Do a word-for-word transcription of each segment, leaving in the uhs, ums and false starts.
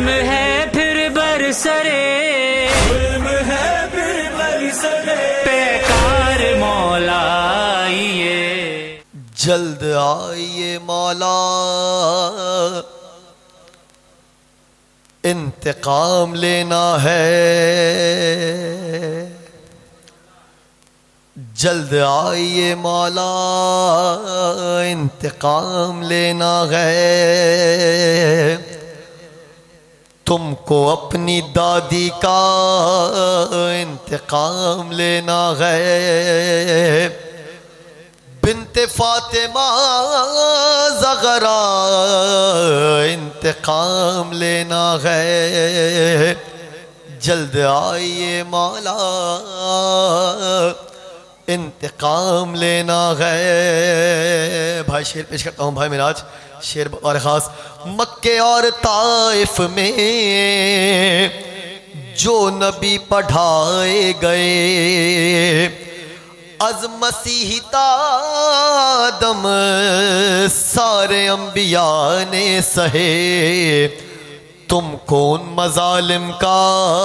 ظلم ہے پھر برسرے ظلم ہے پھر برسرے پیکار مولا آئیے جلد آئیے مولا انتقام لینا ہے جلد آئیے مولا انتقام لینا ہے تم کو اپنی دادی کا انتقام لینا ہے بنت فاطمہ زغرا انتقام لینا ہے جلد آئیے مولا انتقام لینا ہے بھائی شعر پیش کرتا ہوں بھائی میراج شعر اور خاص مکے اور طائف میں جو نبی پڑھائے گئے از مسیح تا آدم سارے انبیاء نے سہے تم کو ان مظالم کا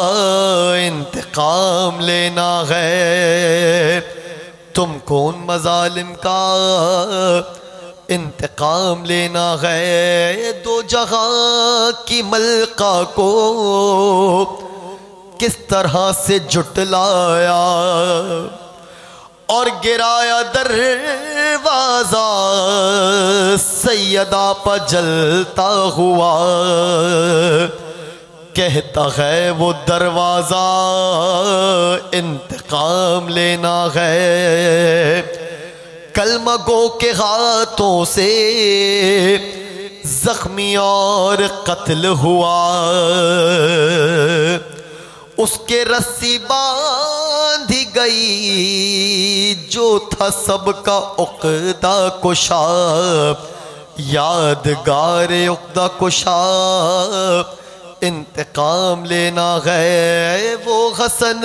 انتقام لینا ہے تم کو ان مظالم کا انتقام لینا ہے دو جہاں کی ملکہ کو کس طرح سے جھٹلایا اور گرایا دروازہ سیدہ پہ جلتا ہوا کہتا ہے وہ دروازہ انتقام لینا ہے کلمہ گو کے ہاتھوں سے زخمی اور قتل ہوا اس کے رسی باندھی گئی جو تھا سب کا عقدہ کشا یادگار عقدہ کشا انتقام لینا ہے وہ حسن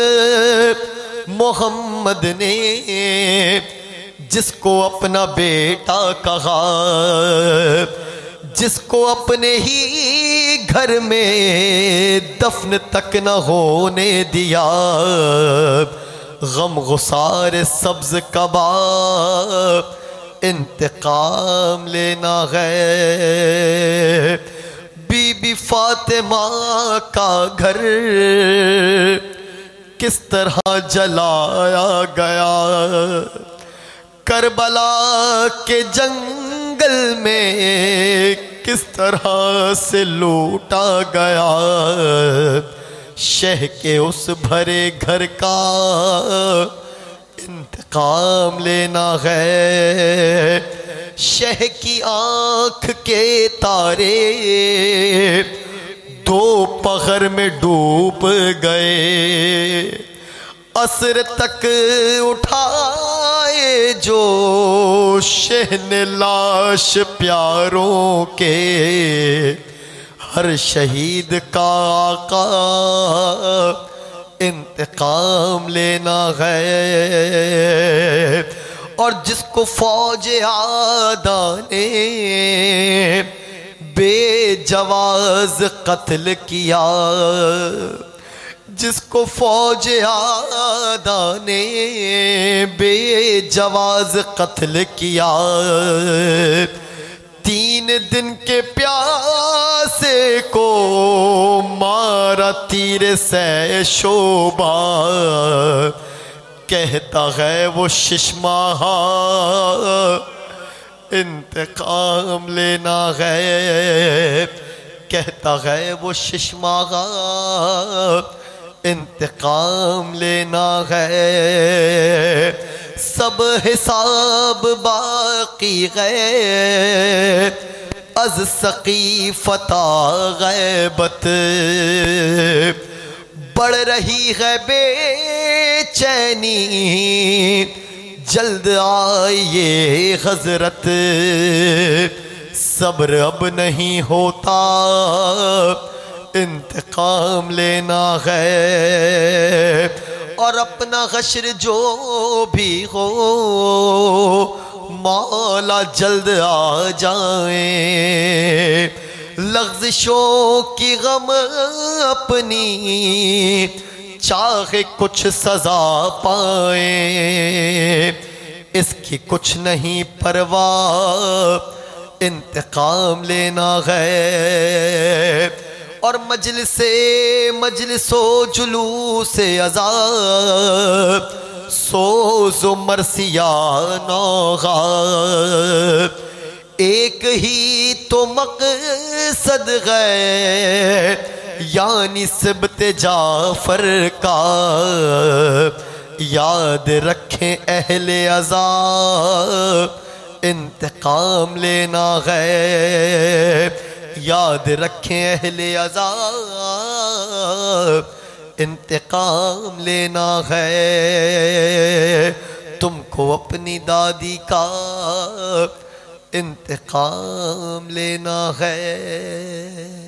محمد نے جس کو اپنا بیٹا کہا جس کو اپنے ہی گھر میں دفن تک نہ ہونے دیا غم غسار سبز کباب انتقام لینا ہے بی بی فاطمہ کا گھر کس طرح جلایا گیا کربلا کے جنگل میں کس طرح سے لوٹا گیا شہ کے اس بھرے گھر کا انتقام لینا ہے شہ کی آنکھ کے تارے دو پہر میں ڈوب گئے عصر تک اٹھائے جو شہن لاش پیاروں کے ہر شہید کا آقا انتقام لینا ہے اور جس کو فوج آدھا نے بے جواز قتل کیا جس کو فوج آدھا نے بے جواز قتل کیا تین دن کے پیاسے کو مارا تیر سے شوبہ کہتا ہے وہ ششماہا انتقام لینا ہے کہتا ہے وہ ششماہا انتقام لینا ہے سب حساب باقی ہے از سقیفتا غیبت بڑھ رہی ہے بے چینی جلد آئیے حضرت صبر اب نہیں ہوتا انتقام لینا ہے اور اپنا حشر جو بھی ہو مولا جلد آ جائیں لغزشوں کی غم اپنی چاہے کچھ سزا پائیں، اس کی کچھ نہیں پرواہ، انتقام لینا ہے۔ اور مجلس مجلس و جلوس عذاب، سوز و مرثیانہ غاب، ایک ہی تو مقصد ہے یعنی سبت جعفر کا، یاد رکھیں اہل عذاب، انتقام لینا ہے۔ یاد رکھیں اہل عذاب، انتقام لینا ہے۔ تم کو اپنی دادی کا انتقام لینا ہے۔